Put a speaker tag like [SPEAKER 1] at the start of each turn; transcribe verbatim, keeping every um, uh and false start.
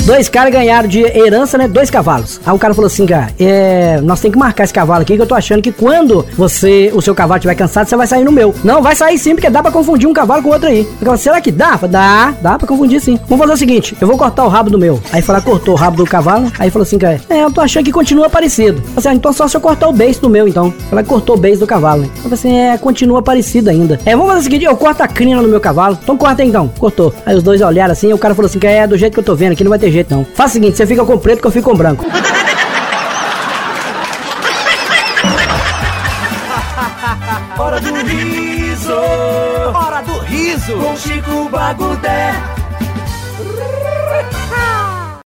[SPEAKER 1] Dois caras ganharam de herança, né? Dois cavalos. Aí o cara falou assim, cara, é, nós temos que marcar esse cavalo aqui, que eu tô achando que quando você, o seu cavalo estiver cansado, você vai sair no meu. Não, vai sair sim, porque dá pra confundir um cavalo com o outro aí. Eu falei, será que dá? Falei, dá, dá pra confundir sim. Vamos fazer o seguinte, eu vou cortar o rabo do meu. Aí falou, cortou o rabo do cavalo. Aí falou assim, cara, é, eu tô achando que continua parecido. Eu falei, então só se eu cortar o beiço do meu, então. Ela cortou o beiço do cavalo, né? Eu falei assim, é, continua parecido ainda. É, vamos fazer o seguinte, eu corto a crina no meu cavalo. Então corta aí, então. Cortou. Aí os dois olharam assim, e o cara falou assim, que é do jeito que eu tô vendo aqui, não vai ter jeito não. Faz o seguinte, você fica com preto que eu fico com branco.
[SPEAKER 2] Hora do riso, hora do riso, com Chico Bagudé.